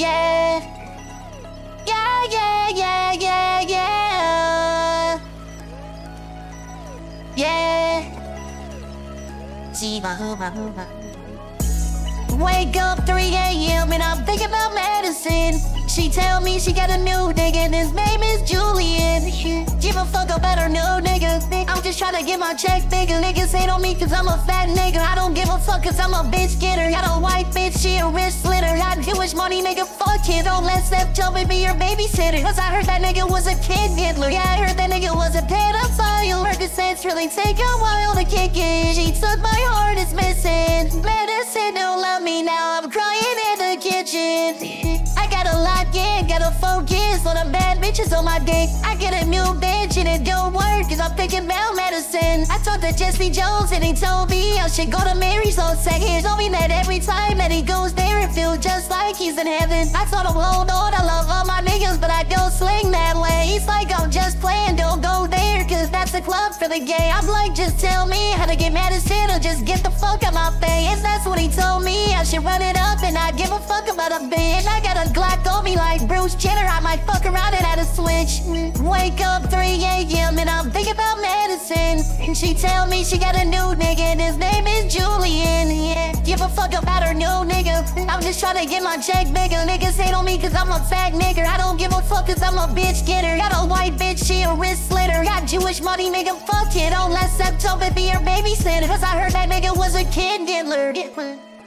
Yeah. Yeah, yeah, yeah, yeah, yeah. Yeah. See my hood, my hood, my hood. Wake up 3 a.m. and I'm thinking about medicine. She tell me she got a new nigga and his name is Julian. Give a fuck about her new nigga. I'm just tryna get my check, nigga. Niggas hate on me cause I'm a fat nigga. I don't give a fuck cause I'm a bitch getter. Got a white bitch, she a wrist slitter. Got Jewish money, nigga, fuck it. Don't let Steph jump and be your babysitter. Cause I heard that nigga was a kid Hitler. Yeah, I heard that nigga was a pedophile. Percocets really take a while to kick in. She took my heart, it's missing. Medicine don't love me now, I'm crying in the kitchen. I got a lot, yeah, gotta focus on the bad bitches on my dick. I get a new bitch and it don't work cause I'm thinking about medicine. I talked to Jesse Jones and he told me I should go to Mary's on second. He told me that every time that he goes there it feels just like he's in heaven. I told him, hold on, I love all my niggas but I don't sling that way. He's like, I'm just playing, don't go there cause that's a club for the gay. I'm like, just tell me how to get medicine or just get the fuck out my face. That's what he told me, I should run it up and not give a fuck about a bitch. I got a Glock on me like Bruce Jenner, I might fuck around and add a switch. Wake up 3 a.m. and I'm thinking about medicine. And she tell me she got a new nigga and his name is Julian. Yeah, give a fuck about her new nigga. I'm just tryna get my check bigger. Niggas hate on me cause I'm a fat nigga. I don't give a fuck cause I'm a bitch getter. Got a white bitch, she a wrist slitter. Got Jewish money, nigga, fuck it. Don't let September be your babysitter. Cause I heard that nigga was a kid Hitler.